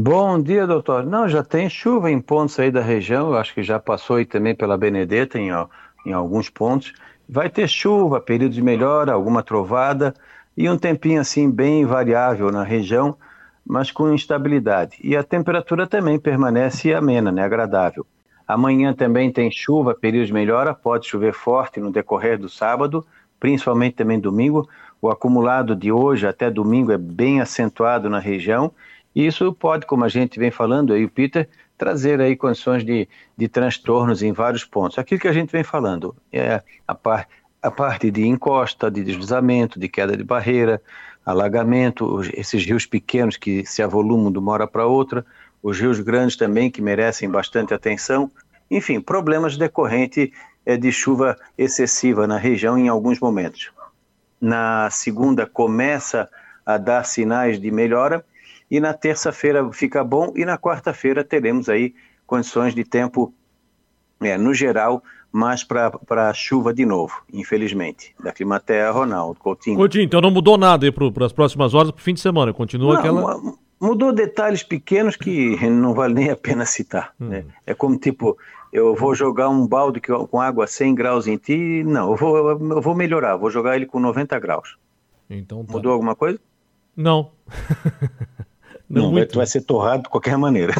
Bom dia, doutor. Não, já tem chuva em pontos aí da região, eu acho que já passou aí também pela Benedetta em alguns pontos. Vai ter chuva, período de melhora, alguma trovada e um tempinho assim bem variável na região, mas com instabilidade. E a temperatura também permanece amena, né, agradável. Amanhã também tem chuva, período de melhora, pode chover forte no decorrer do sábado, principalmente também domingo. O acumulado de hoje até domingo é bem acentuado na região. E isso pode, como a gente vem falando aí, o Peter, trazer aí condições de transtornos em vários pontos. Aquilo que a gente vem falando é a parte de encosta, de deslizamento, de queda de barreira, alagamento, esses rios pequenos que se avolumam de uma hora para outra, os rios grandes também que merecem bastante atenção. Enfim, problemas decorrentes de chuva excessiva na região em alguns momentos. Na segunda começa a dar sinais de melhora, e na terça-feira fica bom, e na quarta-feira teremos aí condições de tempo, no geral, mais para chuva de novo, infelizmente. Da Climatea, Ronaldo Coutinho. Coutinho, então não mudou nada aí para as próximas horas, para o fim de semana, continua Não, aquela... Mudou detalhes pequenos que não vale nem a pena citar. Né? É como tipo, eu vou jogar um balde com água a 100 graus em ti, não, eu vou melhorar, vou jogar ele com 90 graus. Então tá. Mudou alguma coisa? Não. Não, vai ser torrado de qualquer maneira.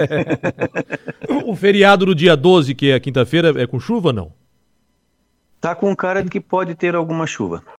O feriado do dia 12, que é a quinta-feira, é com chuva ou não? Tá com cara de que pode ter alguma chuva.